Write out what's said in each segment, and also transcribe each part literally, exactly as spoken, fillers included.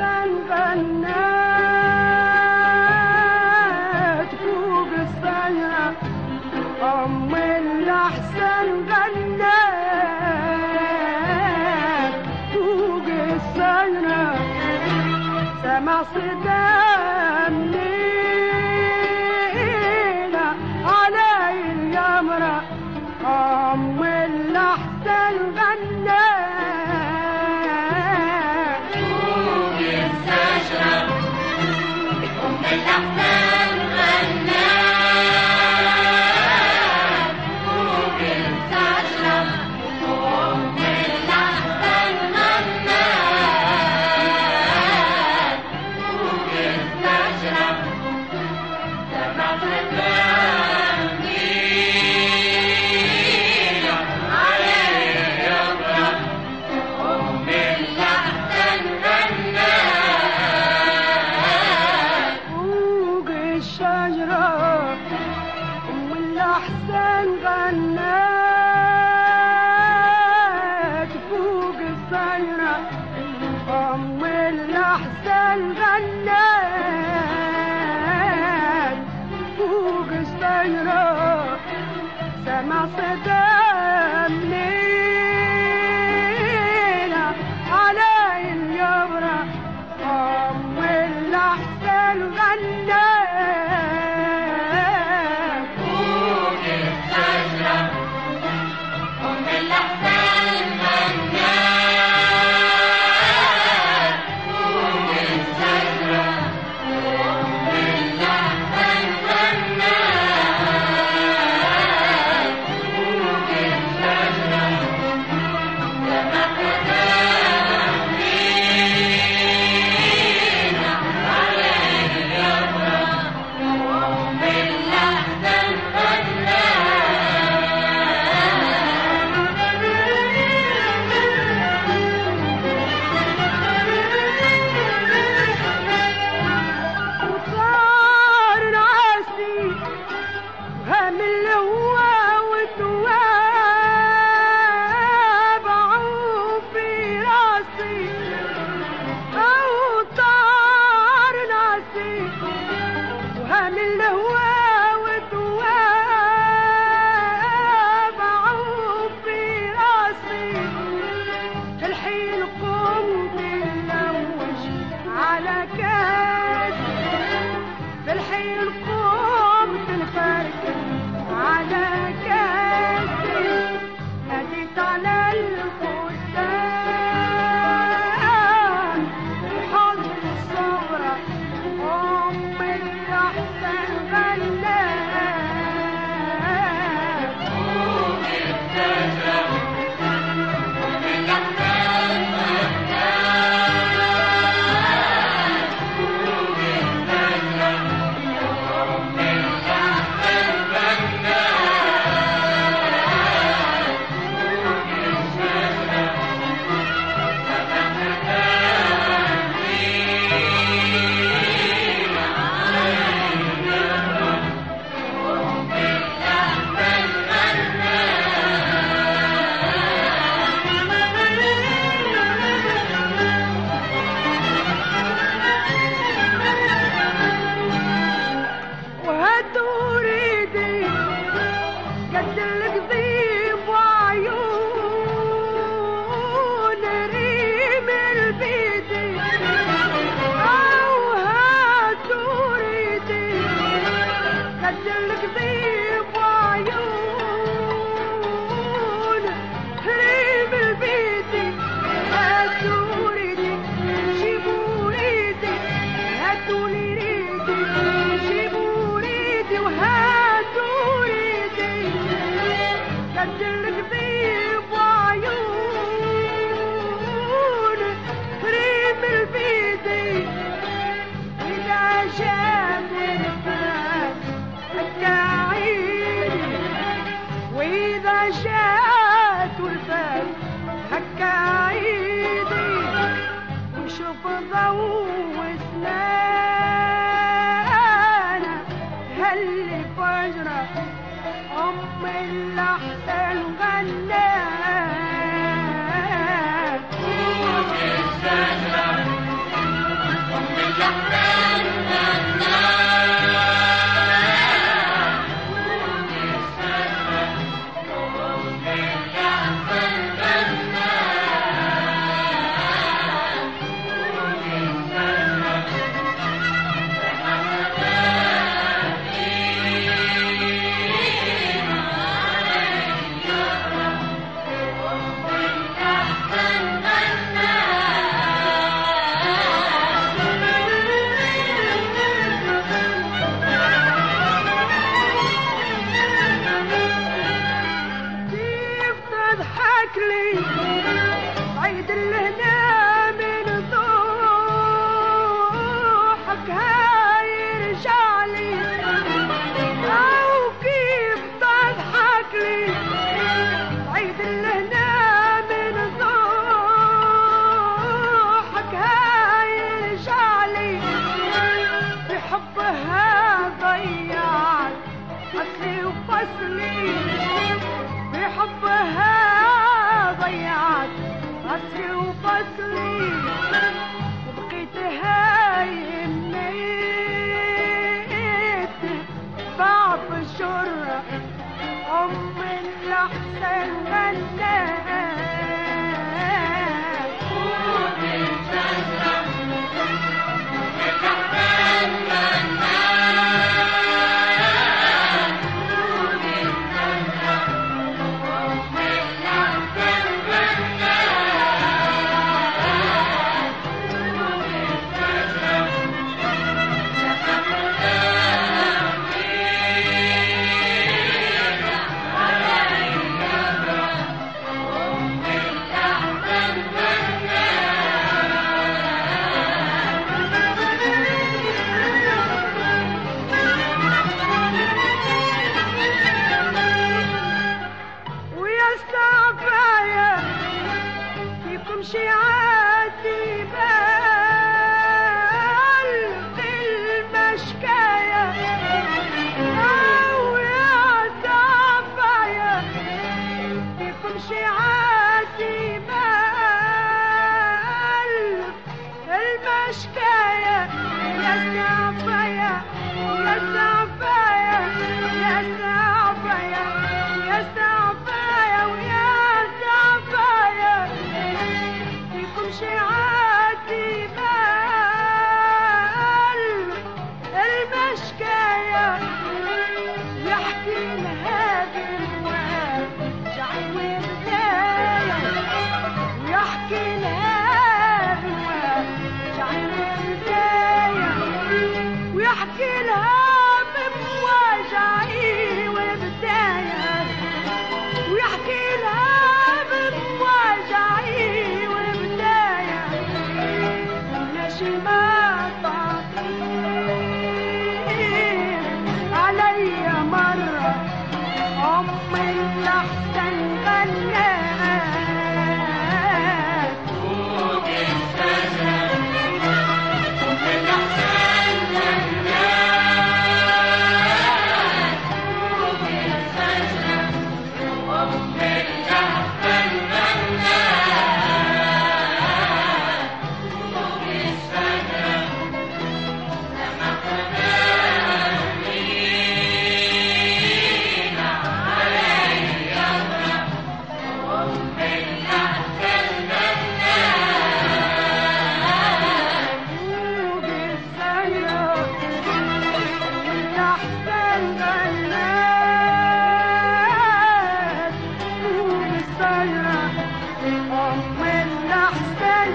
الأحسن غنات فوق الشجرة، أم الأحسن غنات فوق الشجرة، سمع صدى منينا علي الجمرة، أم الأحسن غنات فوق الشجرة، أم الأحسن غنات فوق الشجرة، أم الأحسن غنات فوق الشجرة، سمع صدى منينا علي الجمرة، أم الأحسن غنات فوق الشجرة، أم الأحسن غنات فوق الشجرة، أم الأحسن غنات فوق الشجرة، سمع صدى منينا علي الجبرة، أم الأحسن غنات فوق الشجرة، أم الأحسن غنات فوق الشجرة، أم الأحسن غنات فوق الشجرة، سمع صدى منينا علي الجبرة، أم الأحسن وصار راسي هم الهوى والثواب عوف في راسي، أوطار ناسي وهم الهوى والثواب عوف في راسي، الحين قمت نلوش على كاسي، الحين قمت نفركش على كاسي، هديت على القدام وحظ الصبرة، أم الأحسن غنات فوق الشجرة، أم الأحسن غنات فوق الشجرة، أم الأحسن غنات فوق الشجرة، سمع صدى منينا علي الجبرة، أم الأحسن وهاتوا ريدي قد الكذيب وعيون ريم البيدي، أو هاتوا ريدي قد الكذيب وعيون ريم البيدي، هاتوا ريدي جيبوا ريدي، هاتوا لي ريدي جيبوا ريدي، وهاتوا ريدي قد الكذيب وعيون ريم البيدي، إذا جاب الفات حكى عيني، وإذا جات والفات حكى عيني، وشوف ضوء سنانا هاللي فجرة، أم الأحسن غنات فوق الشجرة، عيد الهنا من ضوحك هيرجع لي او كيف تضحك لي عيد الهنا من ضوحك هيرجع لي بحبها ضيعت اصلي وفصلي بحبها ضيعت اصلي وفصلي وبقيت هايمنيت بعض الشرة ام الاحسن غنات قومي الجنة الأحسن غنات قومي الجنة أم الأحسن غنات قومي الجنة ويا السعفاية فيكم شيعاتي بال في المشكاية ويا السعفاية فيكم شيعاتي بال المشكاية يا السعفاية يا السعفاية يا السعفاية يا السعفاية ويا السعفاية فيكم شيعاتي بال المشكاية يحكي لها بالواد شعي وبداية ويحكي لها بالواد شعي وبداية ويحكي لها بمواجعي وبداية ويحكي لها بمواجعي وبداية ليش ما تعطيني علي مرة أم الأحسن غنات قومي الجنة الأحسن غنات قومي الجنة أم الأحسن غنات قومي الجنة سمحنا بينا علي يمرة أم الأحسن غنات وجه السيرة والأحسن غنات وجه السيرة أم الأحسن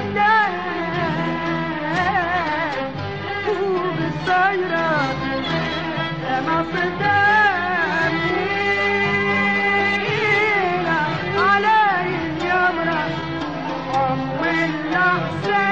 غنات وجه السيرة لما صدقتينا علي اليمرة أم الأحسن